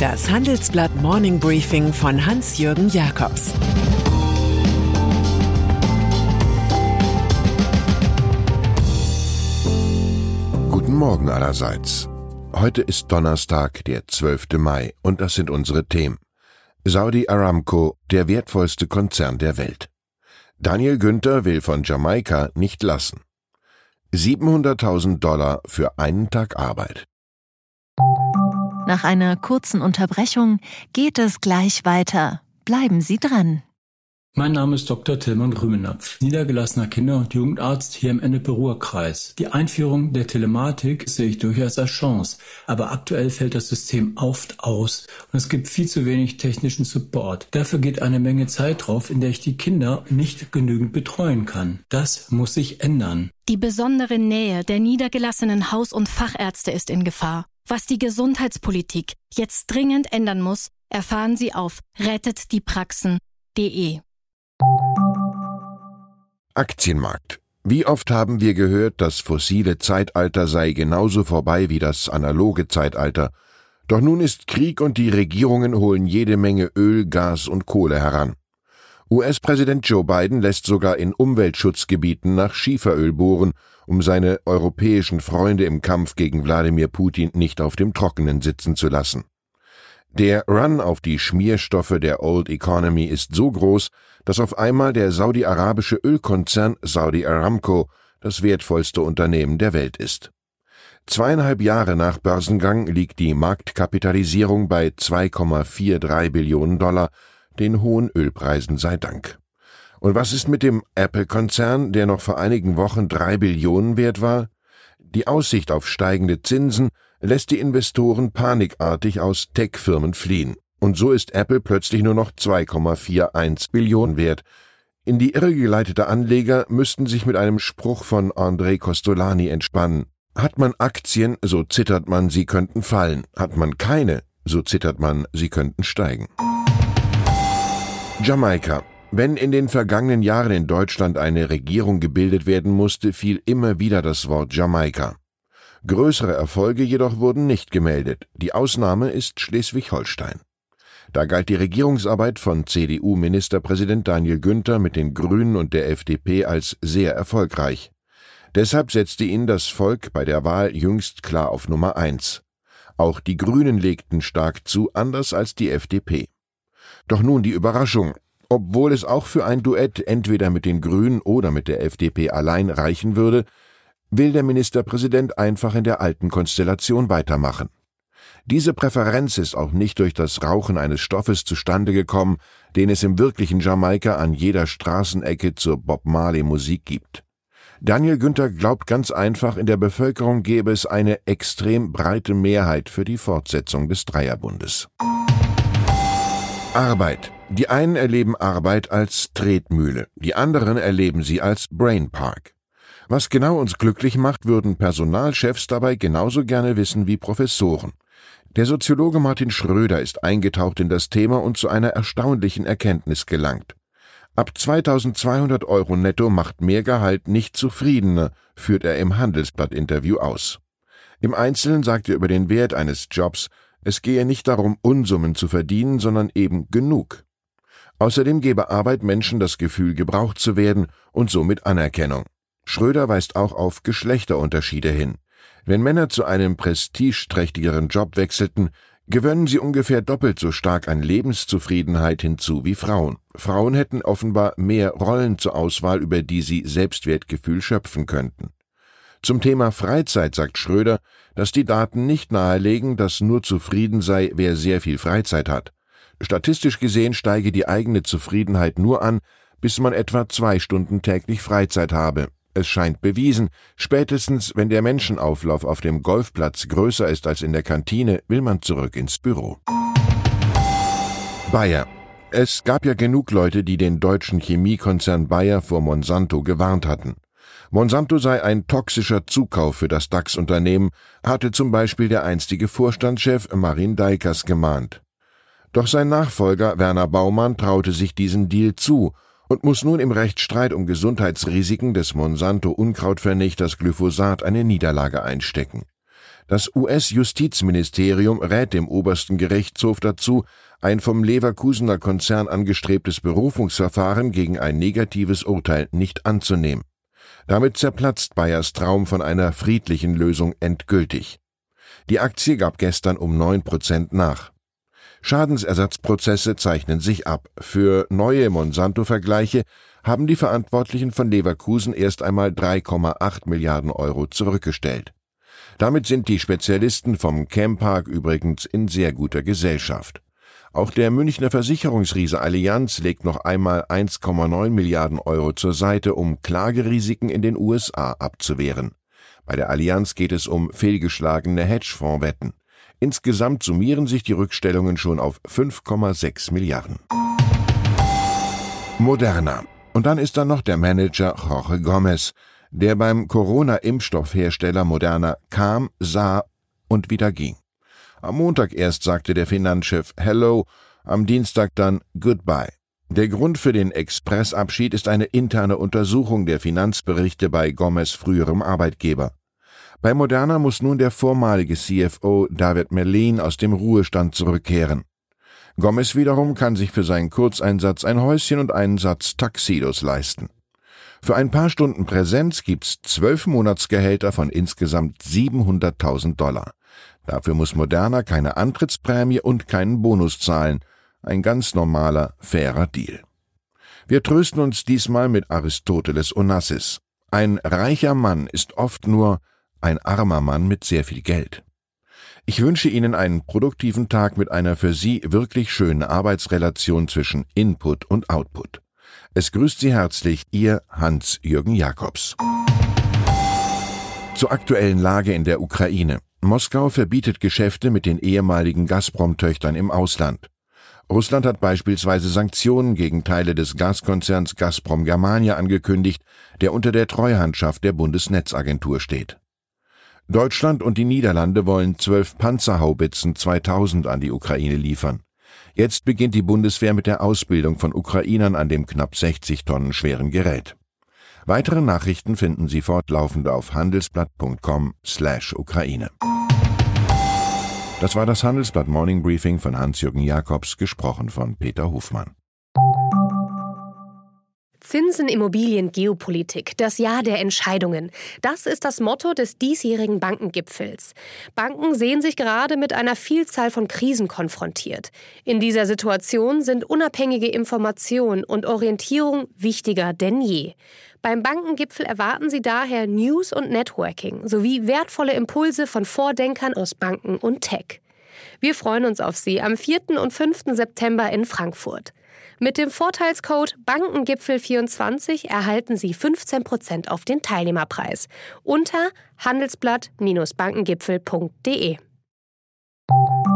Das Handelsblatt Morning Briefing von Hans-Jürgen Jakobs. Guten Morgen allerseits. Heute ist Donnerstag, der 12. Mai, und das sind unsere Themen. Saudi Aramco, der wertvollste Konzern der Welt. Daniel Günther will von Jamaika nicht lassen. $700.000 für einen Tag Arbeit. Nach einer kurzen Unterbrechung geht es gleich weiter. Bleiben Sie dran. Mein Name ist Dr. Tilman Rümenapf, niedergelassener Kinder- und Jugendarzt hier im Ennepe-Ruhr-Kreis. Die Einführung der Telematik sehe ich durchaus als Chance, aber aktuell fällt das System oft aus und es gibt viel zu wenig technischen Support. Dafür geht eine Menge Zeit drauf, in der ich die Kinder nicht genügend betreuen kann. Das muss sich ändern. Die besondere Nähe der niedergelassenen Haus- und Fachärzte ist in Gefahr. Was die Gesundheitspolitik jetzt dringend ändern muss, erfahren Sie auf rettetdiepraxen.de. Aktienmarkt. Wie oft haben wir gehört, das fossile Zeitalter sei genauso vorbei wie das analoge Zeitalter. Doch nun ist Krieg und die Regierungen holen jede Menge Öl, Gas und Kohle heran. US-Präsident Joe Biden lässt sogar in Umweltschutzgebieten nach Schieferöl bohren, um seine europäischen Freunde im Kampf gegen Wladimir Putin nicht auf dem Trockenen sitzen zu lassen. Der Run auf die Schmierstoffe der Old Economy ist so groß, dass auf einmal der saudi-arabische Ölkonzern Saudi Aramco das wertvollste Unternehmen der Welt ist. 2,5 Jahre nach Börsengang liegt die Marktkapitalisierung bei $2,43 Billionen, den hohen Ölpreisen sei Dank. Und was ist mit dem Apple-Konzern, der noch vor einigen Wochen 3 Billionen wert war? Die Aussicht auf steigende Zinsen lässt die Investoren panikartig aus Tech-Firmen fliehen. Und so ist Apple plötzlich nur noch 2,41 Billionen wert. In die Irre geleitete Anleger müssten sich mit einem Spruch von André Costolani entspannen. Hat man Aktien, so zittert man, sie könnten fallen. Hat man keine, so zittert man, sie könnten steigen. Jamaika. Wenn in den vergangenen Jahren in Deutschland eine Regierung gebildet werden musste, fiel immer wieder das Wort Jamaika. Größere Erfolge jedoch wurden nicht gemeldet. Die Ausnahme ist Schleswig-Holstein. Da galt die Regierungsarbeit von CDU-Ministerpräsident Daniel Günther mit den Grünen und der FDP als sehr erfolgreich. Deshalb setzte ihn das Volk bei der Wahl jüngst klar auf Nummer 1. Auch die Grünen legten stark zu, anders als die FDP. Doch nun die Überraschung. Obwohl es auch für ein Duett entweder mit den Grünen oder mit der FDP allein reichen würde, will der Ministerpräsident einfach in der alten Konstellation weitermachen. Diese Präferenz ist auch nicht durch das Rauchen eines Stoffes zustande gekommen, den es im wirklichen Jamaika an jeder Straßenecke zur Bob Marley Musik gibt. Daniel Günther glaubt ganz einfach, in der Bevölkerung gäbe es eine extrem breite Mehrheit für die Fortsetzung des Dreierbundes. Arbeit. Die einen erleben Arbeit als Tretmühle, die anderen erleben sie als Brainpark. Was genau uns glücklich macht, würden Personalchefs dabei genauso gerne wissen wie Professoren. Der Soziologe Martin Schröder ist eingetaucht in das Thema und zu einer erstaunlichen Erkenntnis gelangt. Ab 2.200 € netto macht mehr Gehalt nicht zufriedener, führt er im Handelsblatt-Interview aus. Im Einzelnen sagt er über den Wert eines Jobs, es gehe nicht darum, Unsummen zu verdienen, sondern eben genug. Außerdem gebe Arbeit Menschen das Gefühl, gebraucht zu werden und somit Anerkennung. Schröder weist auch auf Geschlechterunterschiede hin. Wenn Männer zu einem prestigeträchtigeren Job wechselten, gewönnen sie ungefähr doppelt so stark an Lebenszufriedenheit hinzu wie Frauen. Frauen hätten offenbar mehr Rollen zur Auswahl, über die sie Selbstwertgefühl schöpfen könnten. Zum Thema Freizeit sagt Schröder, dass die Daten nicht nahelegen, dass nur zufrieden sei, wer sehr viel Freizeit hat. Statistisch gesehen steige die eigene Zufriedenheit nur an, bis man etwa 2 Stunden täglich Freizeit habe. Es scheint bewiesen, spätestens wenn der Menschenauflauf auf dem Golfplatz größer ist als in der Kantine, will man zurück ins Büro. Bayer. Es gab ja genug Leute, die den deutschen Chemiekonzern Bayer vor Monsanto gewarnt hatten. Monsanto sei ein toxischer Zukauf für das DAX-Unternehmen, hatte zum Beispiel der einstige Vorstandschef Marin Deikas gemahnt. Doch sein Nachfolger Werner Baumann traute sich diesen Deal zu und muss nun im Rechtsstreit um Gesundheitsrisiken des Monsanto-Unkrautvernichters Glyphosat eine Niederlage einstecken. Das US-Justizministerium rät dem obersten Gerichtshof dazu, ein vom Leverkusener Konzern angestrebtes Berufungsverfahren gegen ein negatives Urteil nicht anzunehmen. Damit zerplatzt Bayers Traum von einer friedlichen Lösung endgültig. Die Aktie gab gestern um 9% nach. Schadensersatzprozesse zeichnen sich ab. Für neue Monsanto-Vergleiche haben die Verantwortlichen von Leverkusen erst einmal 3,8 Milliarden Euro zurückgestellt. Damit sind die Spezialisten vom Chempark übrigens in sehr guter Gesellschaft. Auch der Münchner Versicherungsriese Allianz legt noch einmal 1,9 Milliarden Euro zur Seite, um Klagerisiken in den USA abzuwehren. Bei der Allianz geht es um fehlgeschlagene Hedgefondswetten. Insgesamt summieren sich die Rückstellungen schon auf 5,6 Milliarden. Moderna. Und dann ist da noch der Manager Jorge Gomez, der beim Corona-Impfstoffhersteller Moderna kam, sah und wieder ging. Am Montag erst sagte der Finanzchef Hello, am Dienstag dann Goodbye. Der Grund für den Expressabschied ist eine interne Untersuchung der Finanzberichte bei Gomez' früherem Arbeitgeber. Bei Moderna muss nun der vormalige CFO David Meline aus dem Ruhestand zurückkehren. Gomez wiederum kann sich für seinen Kurzeinsatz ein Häuschen und einen Satz Tuxedos leisten. Für ein paar Stunden Präsenz gibt's 12 Monatsgehälter von insgesamt $700.000. Dafür muss Moderna keine Antrittsprämie und keinen Bonus zahlen. Ein ganz normaler, fairer Deal. Wir trösten uns diesmal mit Aristoteles Onassis. Ein reicher Mann ist oft nur ein armer Mann mit sehr viel Geld. Ich wünsche Ihnen einen produktiven Tag mit einer für Sie wirklich schönen Arbeitsrelation zwischen Input und Output. Es grüßt Sie herzlich, Ihr Hans-Jürgen Jakobs. Zur aktuellen Lage in der Ukraine. Moskau verbietet Geschäfte mit den ehemaligen Gazprom-Töchtern im Ausland. Russland hat beispielsweise Sanktionen gegen Teile des Gaskonzerns Gazprom Germania angekündigt, der unter der Treuhandschaft der Bundesnetzagentur steht. Deutschland und die Niederlande wollen 12 Panzerhaubitzen 2000 an die Ukraine liefern. Jetzt beginnt die Bundeswehr mit der Ausbildung von Ukrainern an dem knapp 60 Tonnen schweren Gerät. Weitere Nachrichten finden Sie fortlaufend auf handelsblatt.com/Ukraine. Das war das Handelsblatt Morning Briefing von Hans-Jürgen Jakobs, gesprochen von Peter Hofmann. Zinsen, Immobilien, Geopolitik, das Jahr der Entscheidungen. Das ist das Motto des diesjährigen Bankengipfels. Banken sehen sich gerade mit einer Vielzahl von Krisen konfrontiert. In dieser Situation sind unabhängige Information und Orientierung wichtiger denn je. Beim Bankengipfel erwarten Sie daher News und Networking sowie wertvolle Impulse von Vordenkern aus Banken und Tech. Wir freuen uns auf Sie am 4. und 5. September in Frankfurt. Mit dem Vorteilscode Bankengipfel24 erhalten Sie 15% auf den Teilnehmerpreis unter handelsblatt-bankengipfel.de.